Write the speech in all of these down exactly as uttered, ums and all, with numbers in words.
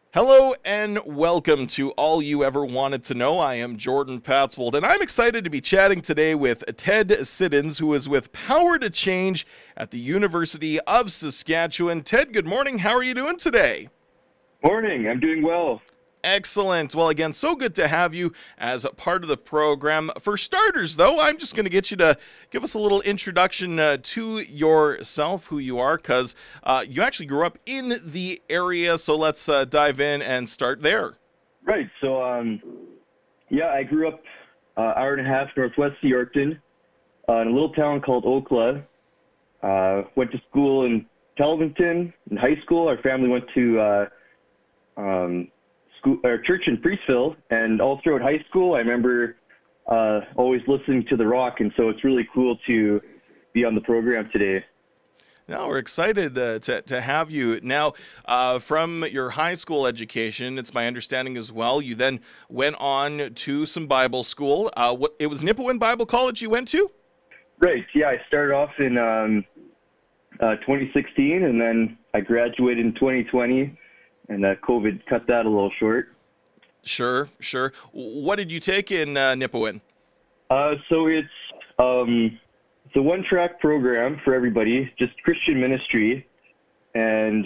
Hello and welcome to All You Ever Wanted to Know. I am Jordan Patswold, and I'm excited to be chatting today with Ted Siddons, who is with Power to Change at the University of Saskatchewan. Ted, good morning. How are you doing today? Morning. I'm doing well. Excellent. Well, again, so good to have you as a part of the program. For starters, though, I'm just going to get you to give us a little introduction uh, to yourself, who you are, because uh, you actually grew up in the area. So let's uh, dive in and start there. Right. So, um, yeah, I grew up uh, hour and a half northwest of Yorkton, uh, in a little town called Okla. Uh, went to school in Kelvington. In high school, our family went to uh, um, school, or church in Priestville, and all throughout high school, I remember uh, always listening to The Rock, and so it's really cool to be on the program today. Now, we're excited uh, to, to have you. Now, uh, from your high school education, it's my understanding as well, you then went on to some Bible school. Uh, what, it was Nipawin Bible College you went to? Right. Yeah, I started off in um, uh, twenty sixteen, and then I graduated in twenty twenty, and uh, COVID cut that a little short. Sure, sure. What did you take in uh, Nipawin? Uh, so it's um, it's a one-track program for everybody, just Christian ministry, and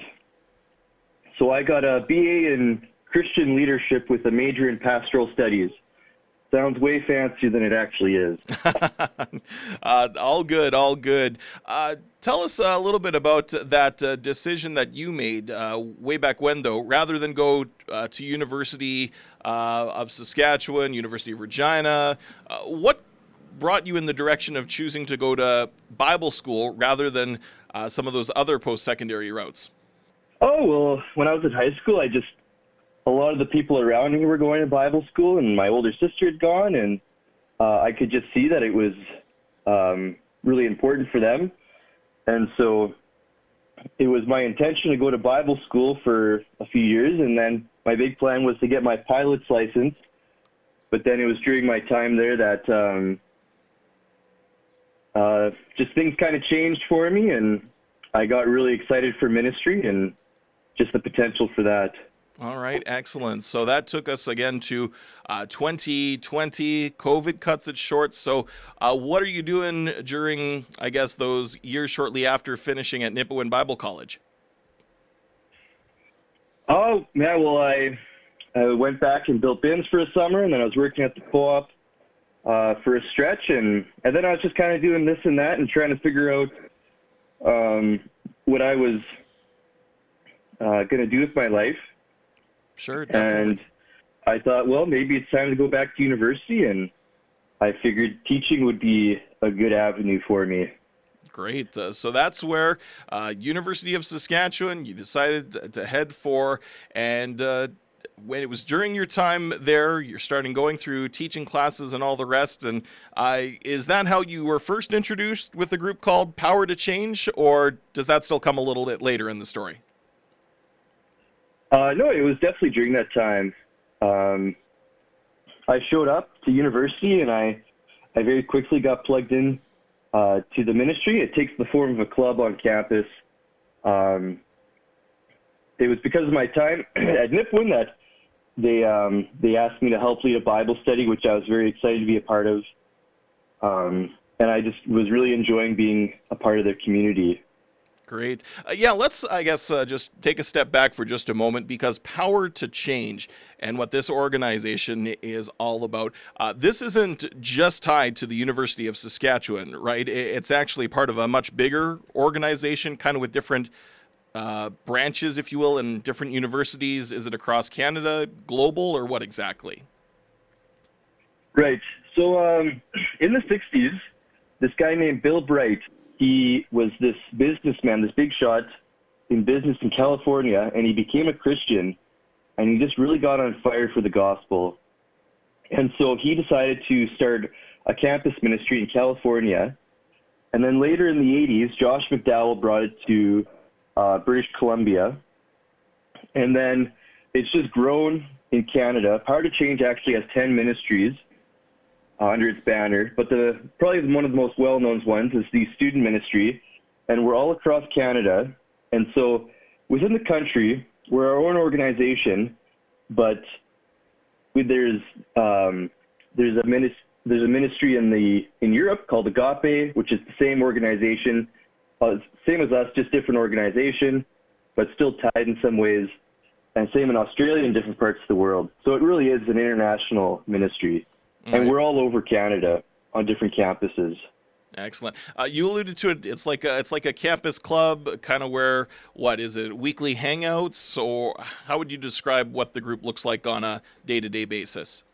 so I got a B A in Christian leadership with a major in pastoral studies. Sounds way fancier than it actually is. uh, all good, all good. Uh, tell us a little bit about that uh, decision that you made uh, way back when, though, rather than go uh, to University uh, of Saskatchewan, University of Regina. Uh, what brought you in the direction of choosing to go to Bible school rather than uh, some of those other post-secondary routes? Oh, well, when I was in high school, I just a lot of the people around me were going to Bible school, and my older sister had gone, and uh, I could just see that it was um, really important for them. And so it was my intention to go to Bible school for a few years, and then my big plan was to get my pilot's license. But then it was during my time there that um, uh, just things kind of changed for me, and I got really excited for ministry and just the potential for that. All right, excellent. So that took us again to uh, twenty twenty. COVID cuts it short. So uh, what are you doing during, I guess, those years shortly after finishing at Nipawin Bible College? Oh, yeah, well, I, I went back and built bins for a summer, and then I was working at the co-op uh, for a stretch, and, and then I was just kind of doing this and that and trying to figure out um, what I was uh, going to do with my life. Sure, definitely. And I thought, well, maybe it's time to go back to university, and I figured teaching would be a good avenue for me. Great. Uh, so that's where uh, University of Saskatchewan you decided to, to head for, and uh, when it was during your time there, you're starting going through teaching classes and all the rest. And uh, is that how you were first introduced with a group called Power to Change, or does that still come a little bit later in the story? Uh, no, it was definitely during that time. Um, I showed up to university, and I, I very quickly got plugged in uh, to the ministry. It takes the form of a club on campus. Um, it was because of my time at Nipawin that they um, they asked me to help lead a Bible study, which I was very excited to be a part of. Um, and I just was really enjoying being a part of their community. Great. Uh, yeah, let's, I guess, uh, just take a step back for just a moment, because Power to Change and what this organization is all about, uh, this isn't just tied to the University of Saskatchewan, right? It's actually part of a much bigger organization, kind of with different uh, branches, if you will, in different universities. Is it across Canada, global, or what exactly? Right. So um, in the sixties, this guy named Bill Bright, he was this businessman, this big shot in business in California, and he became a Christian, and he just really got on fire for the gospel. And so he decided to start a campus ministry in California. And then later in the eighties, Josh McDowell brought it to uh, British Columbia. And then it's just grown in Canada. Power to Change actually has ten ministries uh, under its banner, but the probably one of the most well-known ones is the student ministry, and we're all across Canada. And so within the country, we're our own organization, but we, there's um, there's a minis- there's a ministry in the in Europe called Agape, which is the same organization, uh, same as us, just different organization, but still tied in some ways. And same in Australia and different parts of the world. So it really is an international ministry. All and right. we're all over Canada on different campuses. Excellent. Uh, you alluded to it. It's like a, it's like a campus club, kind of where, what is it, weekly hangouts, or how would you describe what the group looks like on a day-to-day basis?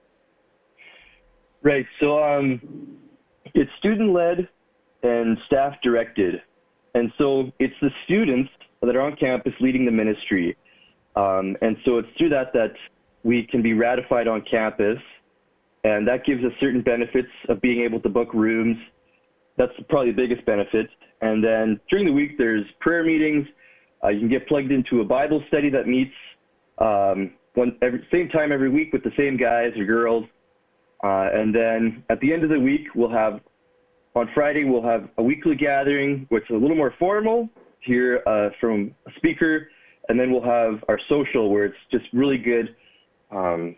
Right. So um, it's student-led and staff-directed. And so it's the students that are on campus leading the ministry. Um, and so it's through that that we can be ratified on campus, and that gives us certain benefits of being able to book rooms. That's probably the biggest benefit. And then during the week, there's prayer meetings. Uh, you can get plugged into a Bible study that meets um, one every, same time every week with the same guys or girls. Uh, and then at the end of the week, we'll have, on Friday, we'll have a weekly gathering, which is a little more formal, hear uh, from a speaker. And then we'll have our social, where it's just really good, um,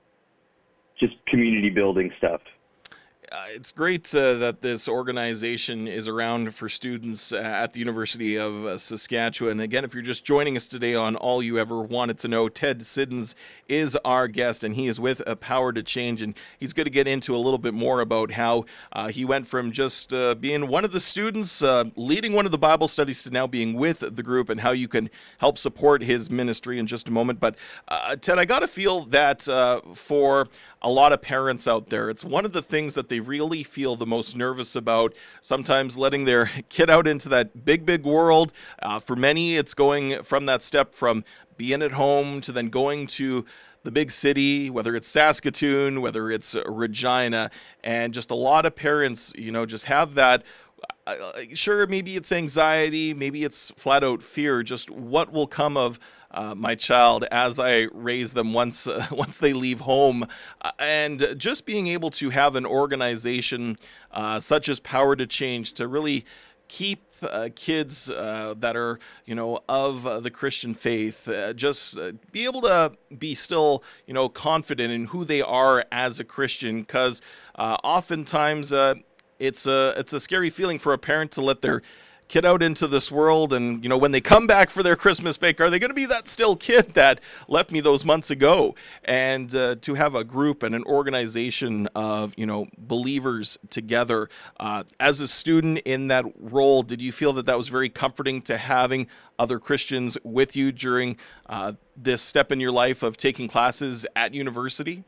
just community building stuff. Uh, it's great uh, that this organization is around for students uh, at the University of uh, Saskatchewan. Again, if you're just joining us today on All You Ever Wanted to Know, Ted Siddons is our guest, and he is with A Power to Change, and he's going to get into a little bit more about how uh, he went from just uh, being one of the students, uh, leading one of the Bible studies, to now being with the group, and how you can help support his ministry in just a moment. But uh, Ted, I got to feel that uh, for a lot of parents out there, it's one of the things that they really feel the most nervous about, sometimes letting their kid out into that big, big world. Uh, for many, it's going from that step from being at home to then going to the big city, whether it's Saskatoon, whether it's Regina, and just a lot of parents, you know, just have that. Uh, sure, maybe it's anxiety, maybe it's flat out fear, just what will come of Uh, my child as I raise them once uh, once they leave home, uh, and just being able to have an organization uh, such as Power to Change to really keep uh, kids uh, that are, you know, of uh, the Christian faith, uh, just uh, be able to be still, you know, confident in who they are as a Christian, because uh, oftentimes uh, it's a it's a scary feeling for a parent to let their kid out into this world, and you know, when they come back for their Christmas break, are they going to be that still kid that left me those months ago? And uh, to have a group and an organization of, you know, believers together, uh, as a student in that role, did you feel that that was very comforting to having other Christians with you during uh, this step in your life of taking classes at university?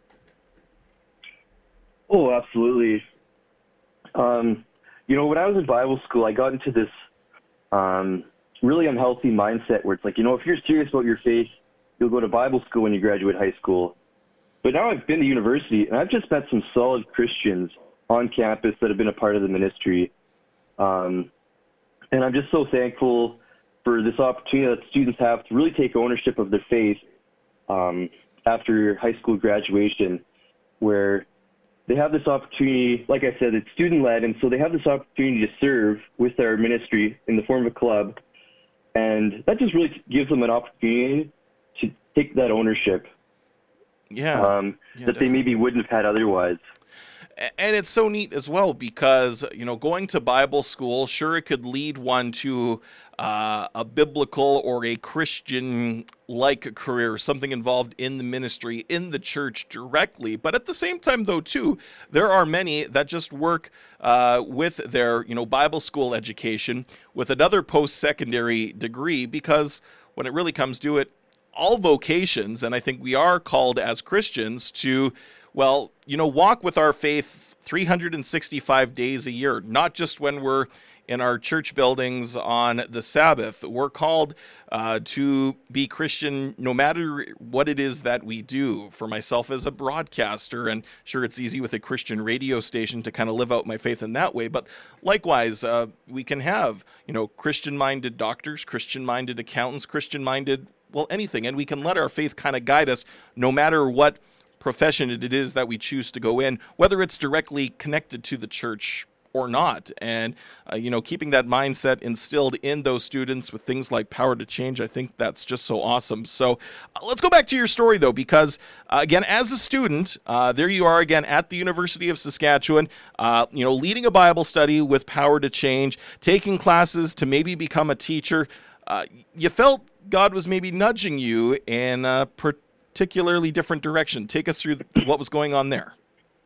Oh, absolutely. Um, You know, when I was in Bible school, I got into this um, really unhealthy mindset where it's like, you know, if you're serious about your faith, you'll go to Bible school when you graduate high school. But now I've been to university, and I've just met some solid Christians on campus that have been a part of the ministry. Um, and I'm just so thankful for this opportunity that students have to really take ownership of their faith um, after high school graduation, where they have this opportunity, like I said, it's student-led, and so they have this opportunity to serve with our ministry in the form of a club, and that just really gives them an opportunity to take that ownership Yeah, um, yeah, that they maybe wouldn't have had otherwise. And it's so neat as well because, you know, going to Bible school, sure, it could lead one to uh, a biblical or a Christian-like career, something involved in the ministry, in the church directly. But at the same time, though, too, there are many that just work uh, with their, you know, Bible school education with another post-secondary degree, because when it really comes to it, all vocations, and I think we are called as Christians to, well, you know, walk with our faith three hundred sixty-five days a year, not just when we're in our church buildings on the Sabbath. We're called uh, to be Christian no matter what it is that we do. For myself as a broadcaster, and sure, it's easy with a Christian radio station to kind of live out my faith in that way, but likewise, uh, we can have, you know, Christian-minded doctors, Christian-minded accountants, Christian-minded, well, anything, and we can let our faith kind of guide us no matter what profession it is that we choose to go in, whether it's directly connected to the church or not. And, uh, you know, keeping that mindset instilled in those students with things like Power to Change, I think that's just so awesome. So uh, let's go back to your story, though, because, uh, again, as a student, uh, there you are again at the University of Saskatchewan, uh, you know, leading a Bible study with Power to Change, taking classes to maybe become a teacher. Uh, you felt God was maybe nudging you in a particularly different direction. Take us through what was going on there.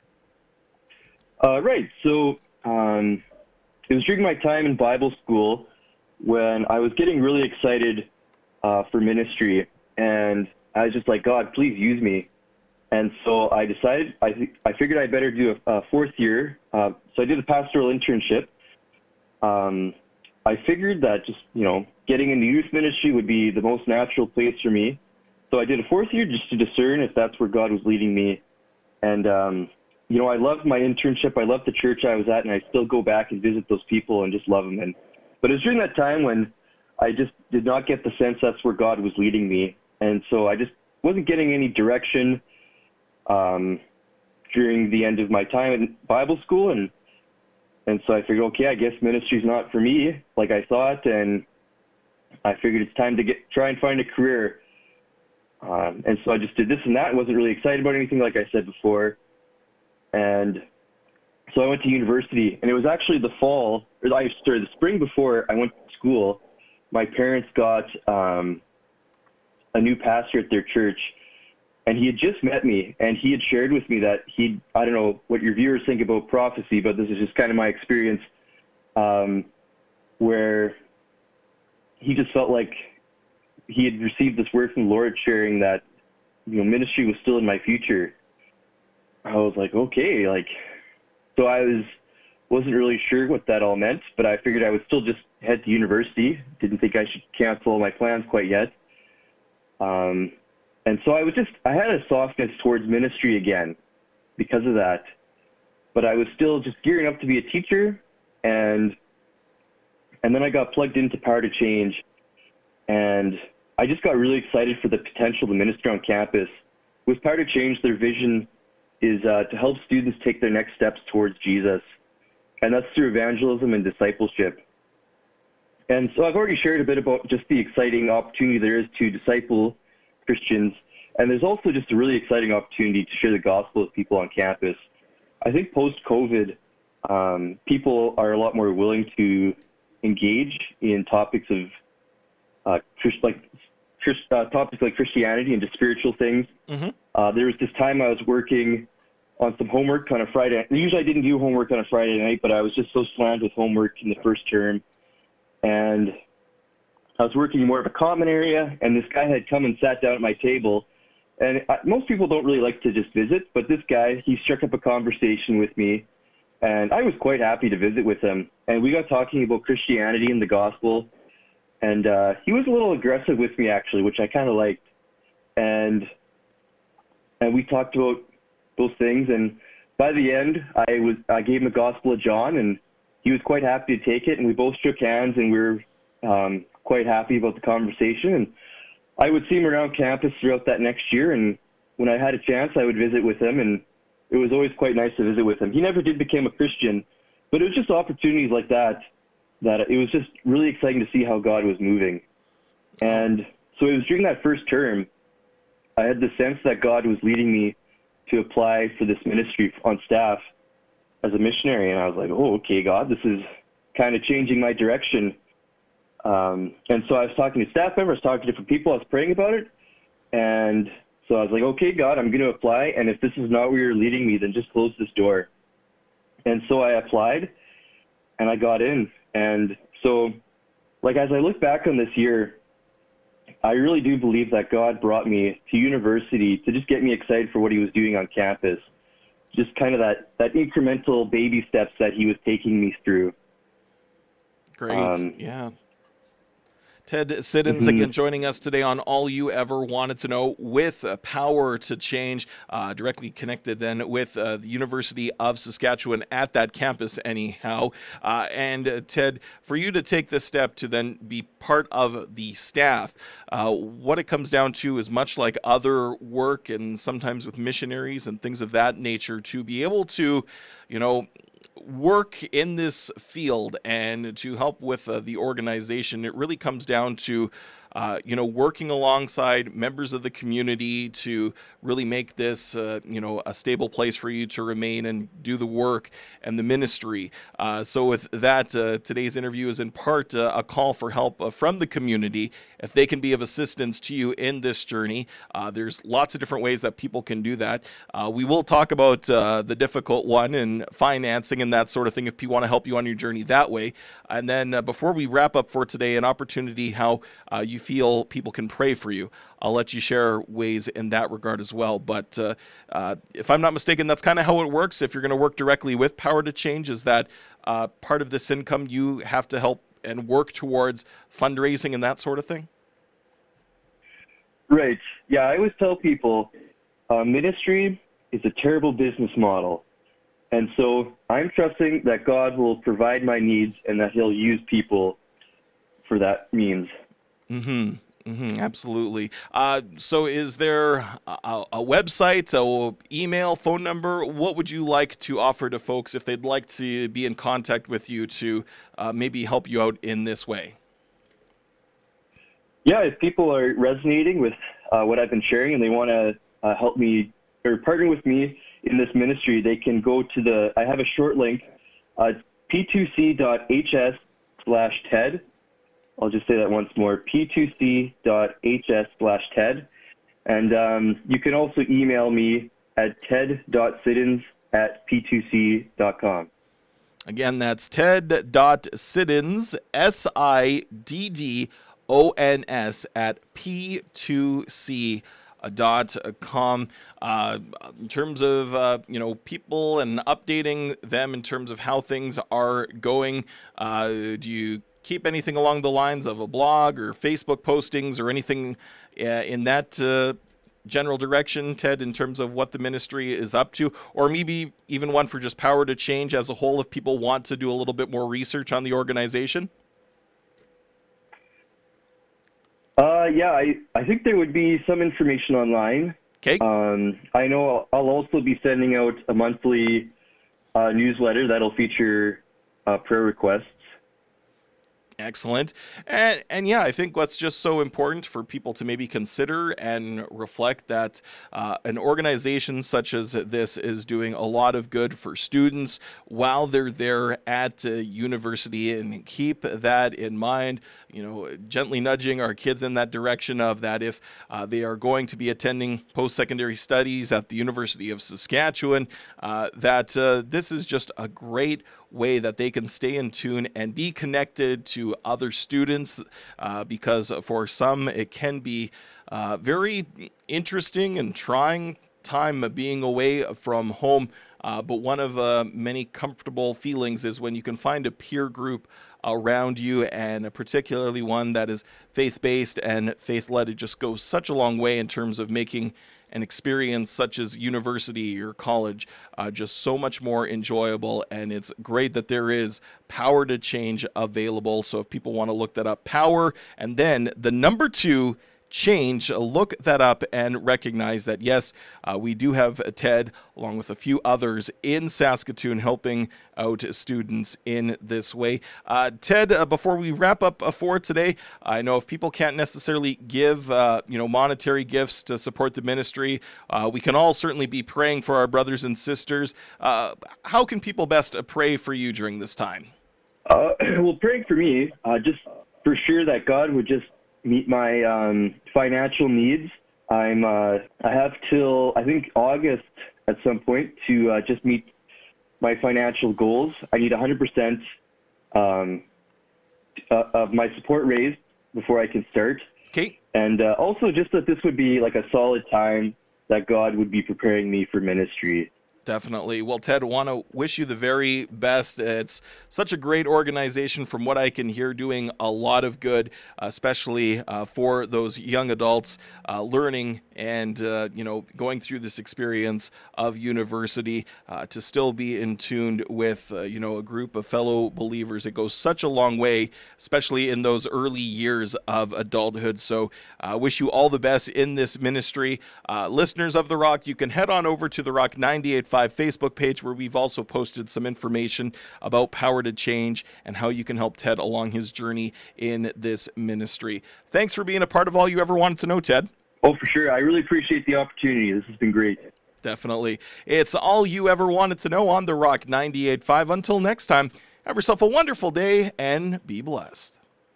Uh, right. So um, it was during my time in Bible school when I was getting really excited uh, for ministry, and I was just like, God, please use me. And so I decided, I, th- I figured I better do a, a fourth year. Uh, so I did a pastoral internship. Um, I figured that just, you know, getting into youth ministry would be the most natural place for me. So I did a fourth year just to discern if that's where God was leading me. And, um, you know, I loved my internship. I loved the church I was at, and I still go back and visit those people and just love them. And, but it was during that time when I just did not get the sense that's where God was leading me. And so I just wasn't getting any direction um, during the end of my time in Bible school. And, and so I figured, okay, I guess ministry's not for me like I thought. And I figured it's time to get try and find a career. Um, and so I just did this and that. I wasn't really excited about anything, like I said before. And so I went to university, and it was actually the fall, or I started the spring before I went to school. My parents got um, a new pastor at their church, and he had just met me, and he had shared with me that he, I don't know what your viewers think about prophecy, but this is just kind of my experience, um, where he just felt like he had received this word from the Lord sharing that, you know, ministry was still in my future. I was like, okay, like, so I was, wasn't really sure what that all meant, but I figured I would still just head to university. Didn't think I should cancel my plans quite yet. Um, and so I was just, I had a softness towards ministry again because of that, but I was still just gearing up to be a teacher. And, and then I got plugged into Power to Change, and I just got really excited for the potential to minister on campus. With Power to Change, their vision is uh, to help students take their next steps towards Jesus, and that's through evangelism and discipleship. And so I've already shared a bit about just the exciting opportunity there is to disciple Christians, and there's also just a really exciting opportunity to share the gospel with people on campus. I think post-COVID, um, people are a lot more willing to engage in topics of uh, Christ, like Christ, uh, topics like Christianity and just spiritual things. Mm-hmm. Uh, there was this time I was working on some homework on a Friday. Usually I didn't do homework on a Friday night, but I was just so slammed with homework in the first term. And I was working in more of a common area, and this guy had come and sat down at my table. And I, most people don't really like to just visit, but this guy, he struck up a conversation with me, and I was quite happy to visit with him. And we got talking about Christianity and the gospel, and uh, he was a little aggressive with me, actually, which I kind of liked. And and we talked about those things, and by the end, I was I gave him the Gospel of John, and he was quite happy to take it, and we both shook hands, and we were um, quite happy about the conversation. And I would see him around campus throughout that next year, and when I had a chance, I would visit with him, and it was always quite nice to visit with him. He never did become a Christian, but it was just opportunities like that that it was just really exciting to see how God was moving. And so it was during that first term, I had the sense that God was leading me to apply for this ministry on staff as a missionary. And I was like, oh, okay, God, this is kind of changing my direction. Um, and so I was talking to staff members, talking to different people. I was praying about it. And so I was like, okay, God, I'm going to apply. And if this is not where you're leading me, then just close this door. And so I applied, and I got in. And so, like, as I look back on this year, I really do believe that God brought me to university to just get me excited for what he was doing on campus. Just kind of that, that incremental baby steps that he was taking me through. Great. Um, yeah. Ted Siddons, mm-hmm. again, joining us today on All You Ever Wanted to Know with uh, Power to Change, uh, directly connected then with uh, the University of Saskatchewan at that campus anyhow. Uh, and uh, Ted, for you to take this step to then be part of the staff, uh, what it comes down to is much like other work and sometimes with missionaries and things of that nature, to be able to, you know, work in this field and to help with uh, the organization, it really comes down to uh, you know, working alongside members of the community to really make this, uh, you know, a stable place for you to remain and do the work and the ministry. Uh, so with that, uh, today's interview is in part uh, a call for help uh, from the community. If they can be of assistance to you in this journey, uh, there's lots of different ways that people can do that. Uh, we will talk about uh, the difficult one and financing and that sort of thing if people want to help you on your journey that way. And then uh, before we wrap up for today, an opportunity how uh, you feel people can pray for you. I'll let you share ways in that regard as well. But uh, uh, if I'm not mistaken, that's kind of how it works. If you're going to work directly with Power to Change, is that uh, part of this income you have to help and work towards fundraising and that sort of thing? Right. Yeah, I always tell people uh, ministry is a terrible business model. And so I'm trusting that God will provide my needs and that he'll use people for that means. Mm-hmm. Mm-hmm, absolutely. Uh, so is there a, a website, a email, phone number? What would you like to offer to folks if they'd like to be in contact with you to uh, maybe help you out in this way? Yeah, if people are resonating with uh, what I've been sharing and they want to uh, help me or partner with me in this ministry, they can go to the, I have a short link, uh, p two c dot h s slash TED. I'll just say that once more, p two c dot h s slash TED. And um, you can also email me at ted dot siddons at p two c dot com. Again, that's ted dot siddons, S I D D O N S, at p two c dot com. Uh, in terms of, uh, you know, people and updating them in terms of how things are going, uh, do you keep anything along the lines of a blog or Facebook postings or anything uh, in that uh, general direction, Ted, in terms of what the ministry is up to, or maybe even one for just Power to Change as a whole if people want to do a little bit more research on the organization? Uh, yeah, I, I think there would be some information online. Okay. Um, I know I'll, I'll also be sending out a monthly uh, newsletter that'll feature uh, prayer requests. Excellent. And, and yeah, I think what's just so important for people to maybe consider and reflect that uh, an organization such as this is doing a lot of good for students while they're there at uh, university, and keep that in mind, you know, gently nudging our kids in that direction of that if uh, they are going to be attending post-secondary studies at the University of Saskatchewan, uh, that uh, this is just a great way that they can stay in tune and be connected to other students, uh, because for some it can be uh, very interesting and trying time being away from home. Uh, but one of uh, many comfortable feelings is when you can find a peer group around you, and particularly one that is faith-based and faith-led. It just goes such a long way in terms of making an experience such as university or college uh, just so much more enjoyable. And it's great that there is Power to Change available. So if people want to look that up, Power, and then the number two, Change, look that up and recognize that, yes, uh, we do have Ted, along with a few others in Saskatoon, helping out students in this way. Uh, Ted, uh, before we wrap up uh, for today, I know if people can't necessarily give, uh, you know, monetary gifts to support the ministry, uh, we can all certainly be praying for our brothers and sisters. Uh, how can people best uh, pray for you during this time? Uh, well, praying for me, uh, just for sure that God would just meet my um, financial needs. I'm uh, I have till I think August at some point to uh, just meet my financial goals. I need one hundred percent um, uh, of my support raised before I can start. Okay. And uh, also just that this would be like a solid time that God would be preparing me for ministry. Definitely. Well, Ted, want to wish you the very best. It's such a great organization from what I can hear, doing a lot of good, especially uh, for those young adults uh, learning and, uh, you know, going through this experience of university uh, to still be in tune with, uh, you know, a group of fellow believers. It goes such a long way, especially in those early years of adulthood. So I uh, wish you all the best in this ministry. Uh, listeners of The Rock, you can head on over to the rock nine eight five five Facebook page, where we've also posted some information about Power to Change and how you can help Ted along his journey in this ministry. Thanks for being a part of All You Ever Wanted to Know, Ted. Oh, for sure. I really appreciate the opportunity. This has been great. Definitely. It's All You Ever Wanted to Know on The Rock ninety-eight point five. Until next time, have yourself a wonderful day and be blessed.